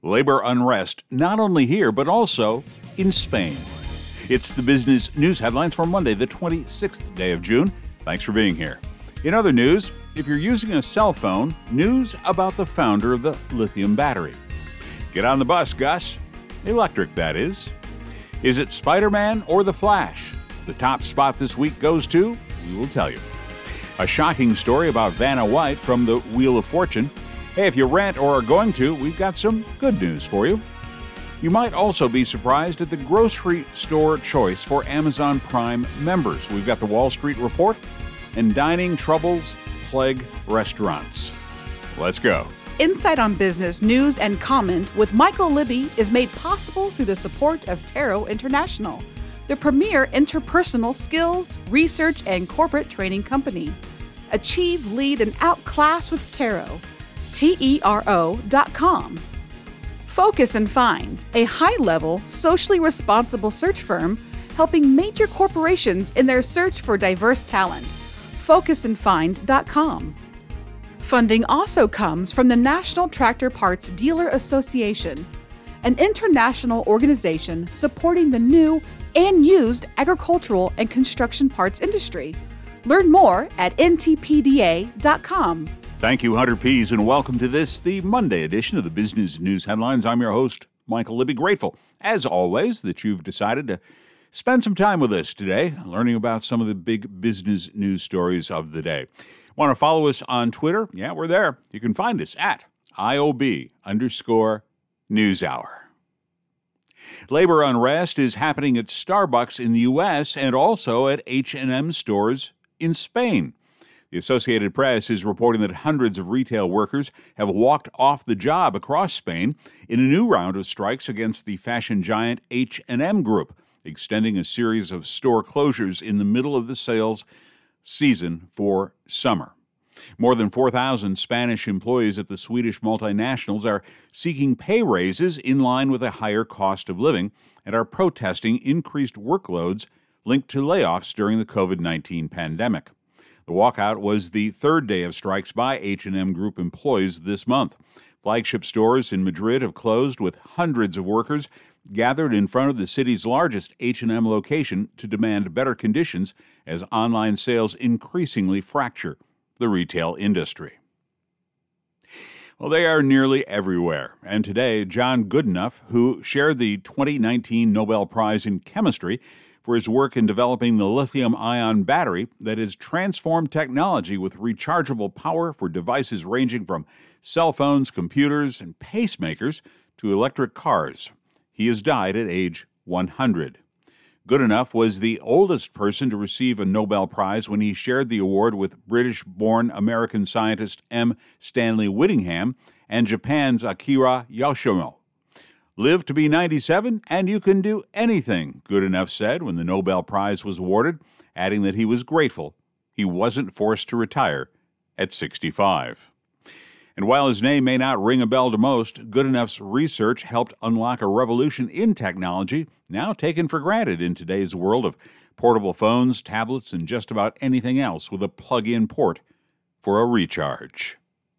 Labor unrest, not only here, but also in Spain. It's the business news headlines for Monday, the 26th day of June. Thanks for being here. In other news, if you're using a cell phone, news about the founder of the lithium battery. Get on the bus, Gus. Electric, that is. Is it Spider-Man or The Flash? The top spot this week goes to, we will tell you. A shocking story about Vanna White from the Wheel of Fortune. Hey, if you rent or are going to, we've got some good news for you. You might also be surprised at the grocery store choice for Amazon Prime members. We've got the Wall Street Report and dining troubles plague restaurants. Let's go. Insight on Business News and Comment with Michael Libby is made possible through the support of Tarot International, the premier interpersonal skills, research, and corporate training company. Achieve, lead, and outclass with Tarot. TERO.com. Focus and Find, a high-level, socially responsible search firm helping major corporations in their search for diverse talent. FocusandFind.com. Funding also comes from the National Tractor Parts Dealer Association, an international organization supporting the new and used agricultural and construction parts industry. Learn more at ntpda.com. Thank you, Hunter Pease, and welcome to this, the Monday edition of the Business News Headlines. I'm your host, Michael Libby. Grateful, as always, that you've decided to spend some time with us today, learning about some of the big business news stories of the day. Want to follow us on Twitter? Yeah, we're there. You can find us at IOB_NewsHour. Labor unrest is happening at Starbucks in the U.S. and also at H&M stores in Spain. The Associated Press is reporting that hundreds of retail workers have walked off the job across Spain in a new round of strikes against the fashion giant H&M Group, extending a series of store closures in the middle of the sales season for summer. More than 4,000 Spanish employees at the Swedish multinationals are seeking pay raises in line with a higher cost of living and are protesting increased workloads linked to layoffs during the COVID-19 pandemic. The walkout was the third day of strikes by H&M Group employees this month. Flagship stores in Madrid have closed, with hundreds of workers gathered in front of the city's largest H&M location to demand better conditions as online sales increasingly fracture the retail industry. Well, they are nearly everywhere. And today, John Goodenough, who shared the 2019 Nobel Prize in Chemistry for his work in developing the lithium-ion battery that has transformed technology with rechargeable power for devices ranging from cell phones, computers, and pacemakers to electric cars. He has died at age 100. Goodenough was the oldest person to receive a Nobel Prize when he shared the award with British-born American scientist M. Stanley Whittingham and Japan's Akira Yoshimo. Live to be 97, and you can do anything, Goodenough said when the Nobel Prize was awarded, adding that he was grateful he wasn't forced to retire at 65. And while his name may not ring a bell to most, Goodenough's research helped unlock a revolution in technology now taken for granted in today's world of portable phones, tablets, and just about anything else with a plug-in port for a recharge.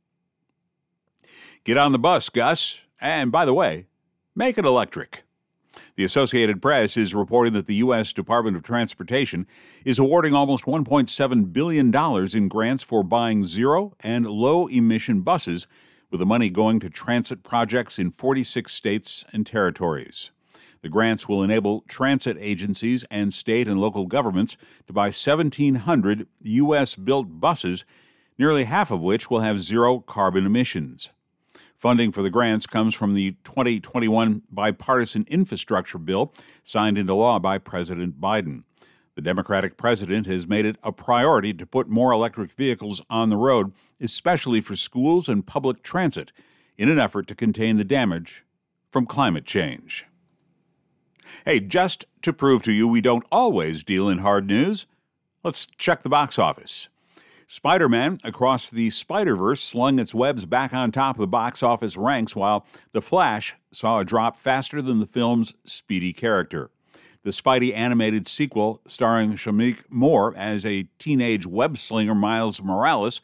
Get on the bus, Gus. And by the way, make it electric. The Associated Press is reporting that the U.S. Department of Transportation is awarding almost $1.7 billion in grants for buying zero and low-emission buses, with the money going to transit projects in 46 states and territories. The grants will enable transit agencies and state and local governments to buy 1,700 U.S.-built buses, nearly half of which will have zero carbon emissions. Funding for the grants comes from the 2021 bipartisan infrastructure bill signed into law by President Biden. The Democratic president has made it a priority to put more electric vehicles on the road, especially for schools and public transit, in an effort to contain the damage from climate change. Hey, just to prove to you we don't always deal in hard news, let's check the box office. Spider-Man Across the Spider-Verse slung its webs back on top of the box office ranks, while The Flash saw a drop faster than the film's speedy character. The Spidey animated sequel, starring Shameik Moore as a teenage web-slinger Miles Morales,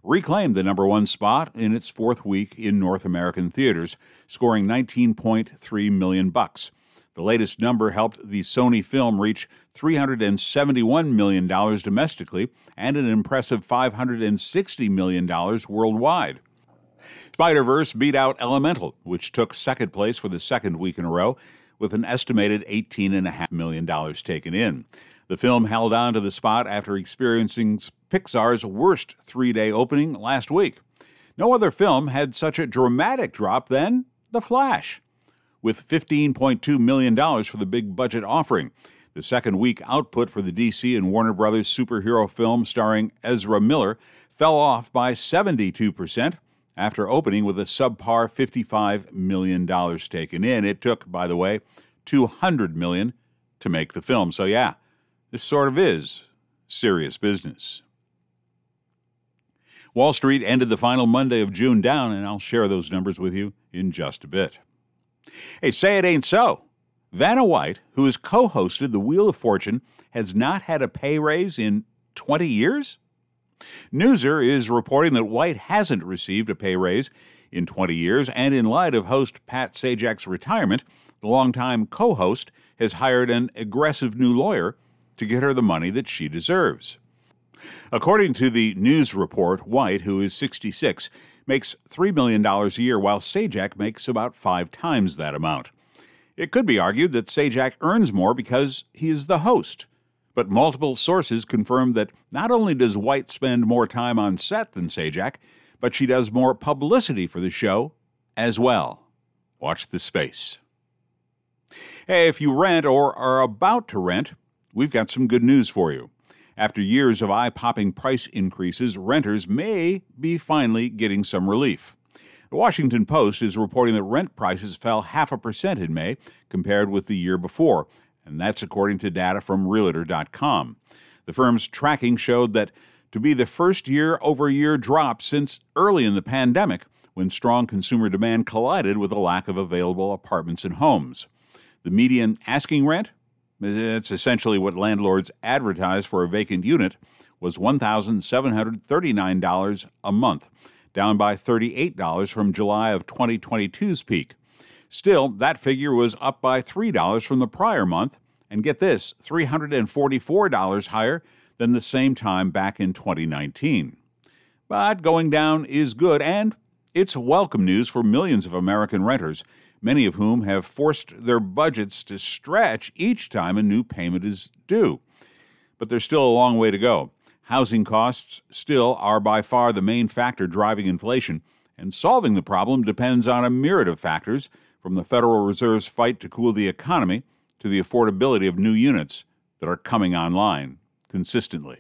reclaimed the number one spot in its fourth week in North American theaters, scoring $19.3 million. The latest number helped the Sony film reach $371 million domestically and an impressive $560 million worldwide. Spider-Verse beat out Elemental, which took second place for the second week in a row, with an estimated $18.5 million taken in. The film held on to the spot after experiencing Pixar's worst three-day opening last week. No other film had such a dramatic drop than The Flash, with $15.2 million for the big-budget offering. The second week output for the DC and Warner Brothers superhero film starring Ezra Miller fell off by 72%. After opening with a subpar $55 million taken in. It took, by the way, $200 million to make the film. So yeah, this sort of is serious business. Wall Street ended the final Monday of June down, and I'll share those numbers with you in just a bit. Hey, say it ain't so. Vanna White, who has co-hosted The Wheel of Fortune, has not had a pay raise in 20 years? Newser is reporting that White hasn't received a pay raise in 20 years, and in light of host Pat Sajak's retirement, the longtime co-host has hired an aggressive new lawyer to get her the money that she deserves. According to the news report, White, who is 66, makes $3 million a year, while Sajak makes about 5 times that amount. It could be argued that Sajak earns more because he is the host. But multiple sources confirm that not only does White spend more time on set than Sajak, but she does more publicity for the show as well. Watch this space. Hey, if you rent or are about to rent, we've got some good news for you. After years of eye-popping price increases, renters may be finally getting some relief. The Washington Post is reporting that rent prices fell 0.5% in May compared with the year before, and that's according to data from Realtor.com. The firm's tracking showed that to be the first year-over-year drop since early in the pandemic, when strong consumer demand collided with a lack of available apartments and homes. The median asking rent, it's essentially what landlords advertise for a vacant unit, was $1,739 a month, down by $38 from July of 2022's peak. Still, that figure was up by $3 from the prior month, and get this, $344 higher than the same time back in 2019. But going down is good, and it's welcome news for millions of American renters, many of whom have forced their budgets to stretch each time a new payment is due. But there's still a long way to go. Housing costs still are by far the main factor driving inflation, and solving the problem depends on a myriad of factors, from the Federal Reserve's fight to cool the economy to the affordability of new units that are coming online consistently.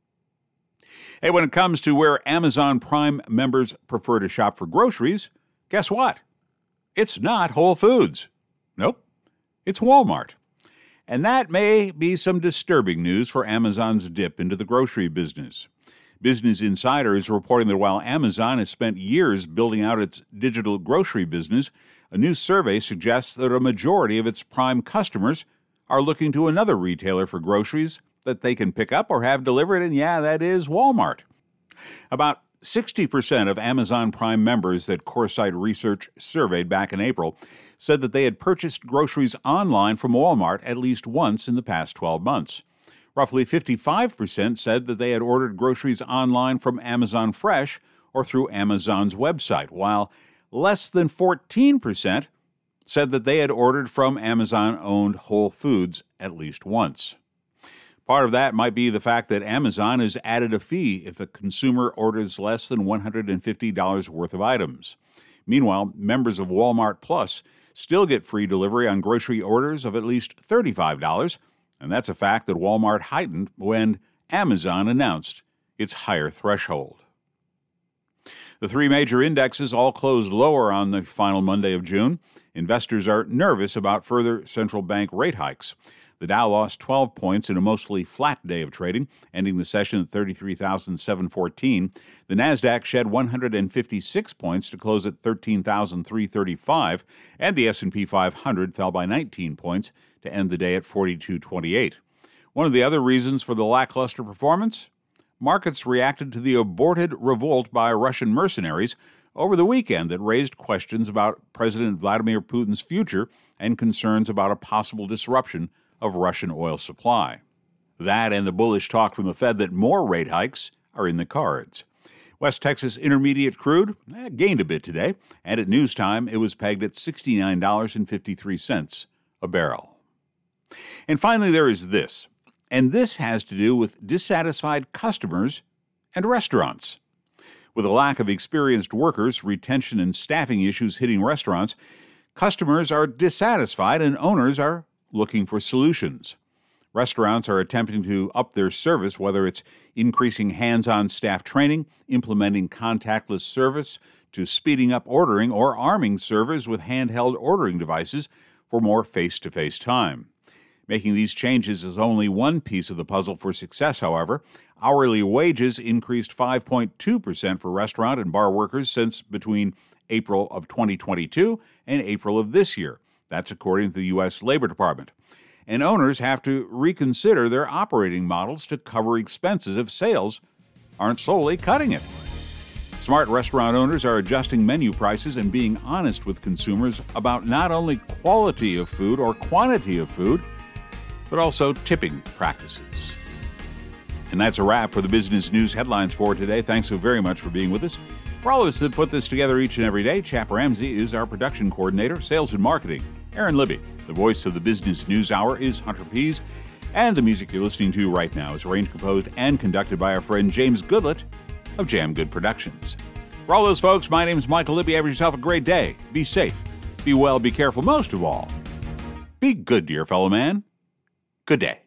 Hey, when it comes to where Amazon Prime members prefer to shop for groceries, guess what? It's not Whole Foods. Nope, it's Walmart. And that may be some disturbing news for Amazon's dip into the grocery business. Business Insider is reporting that while Amazon has spent years building out its digital grocery business, a new survey suggests that a majority of its Prime customers are looking to another retailer for groceries that they can pick up or have delivered, and yeah, that is Walmart. About 60% of Amazon Prime members that Coresight Research surveyed back in April said that they had purchased groceries online from Walmart at least once in the past 12 months. Roughly 55% said that they had ordered groceries online from Amazon Fresh or through Amazon's website, while less than 14% said that they had ordered from Amazon-owned Whole Foods at least once. Part of that might be the fact that Amazon has added a fee if a consumer orders less than $150 worth of items. Meanwhile, members of Walmart Plus still get free delivery on grocery orders of at least $35, and that's a fact that Walmart heightened when Amazon announced its higher threshold. The three major indexes all closed lower on the final Monday of June. Investors are nervous about further central bank rate hikes. The Dow lost 12 points in a mostly flat day of trading, ending the session at 33,714. The Nasdaq shed 156 points to close at 13,335, and the S&P 500 fell by 19 points to end the day at 4228. One of the other reasons for the lackluster performance? markets reacted to the aborted revolt by Russian mercenaries over the weekend that raised questions about President Vladimir Putin's future and concerns about a possible disruption of Russian oil supply. That and the bullish talk from the Fed that more rate hikes are in the cards. West Texas Intermediate crude gained a bit today, and at noontime it was pegged at $69.53 a barrel. And finally, there is this, and this has to do with dissatisfied customers and restaurants. With a lack of experienced workers, retention and staffing issues hitting restaurants, customers are dissatisfied and owners are looking for solutions. Restaurants are attempting to up their service, whether it's increasing hands-on staff training, implementing contactless service, to speeding up ordering, or arming servers with handheld ordering devices for more face-to-face time. Making these changes is only one piece of the puzzle for success, however. Hourly wages increased 5.2% for restaurant and bar workers since between April of 2022 and April of this year. That's according to the U.S. Labor Department. And owners have to reconsider their operating models to cover expenses if sales aren't solely cutting it. Smart restaurant owners are adjusting menu prices and being honest with consumers about not only quality of food or quantity of food, but also tipping practices. And that's a wrap for the Business News headlines for today. Thanks so very much for being with us. For all of us that put this together each and every day, Chap Ramsey is our production coordinator, sales and marketing. Aaron Libby, the voice of the Business News Hour, is Hunter Pease. And the music you're listening to right now is arranged, composed, and conducted by our friend James Goodlett of Jam Good Productions. For all those folks, my name is Michael Libby. Have yourself a great day. Be safe, be well, be careful. Most of all, be good, dear fellow man. Good day.